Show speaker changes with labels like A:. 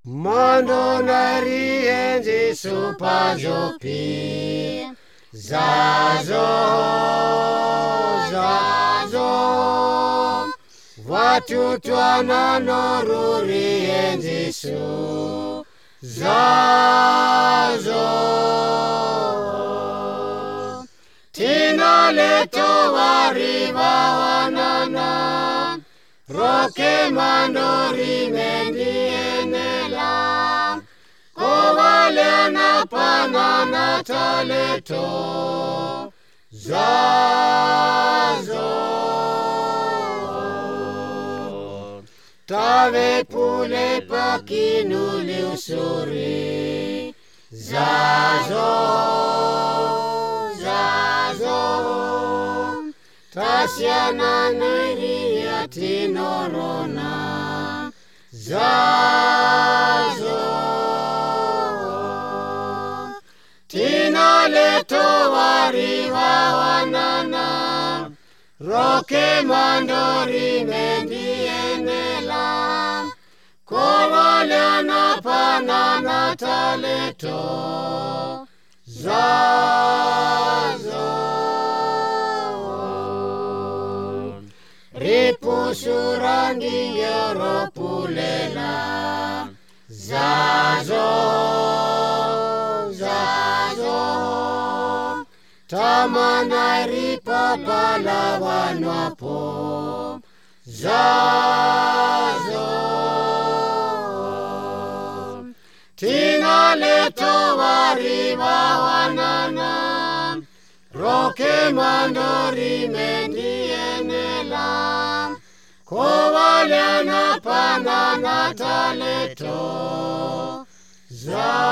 A: Mondo narienzi supazopi Zazo, zazo Watutwana norurienzi su Zazo Tina leto wariva wanana Roke mandori mendienela Kowalena panana taleto Zazo Tave pule pakinuli usuri Zazo Tasiana nairia tinorona Zazo Tina leto wariva wanana Roke mandori mendienela Kowalena panana taleto Zazo Ripusurangi Europulela Zazo, zazo Tamanai ripapalawan wapo Zazo Tina leto wariva wanana Roke mandori mendienela Kowalena panana taleto Zazo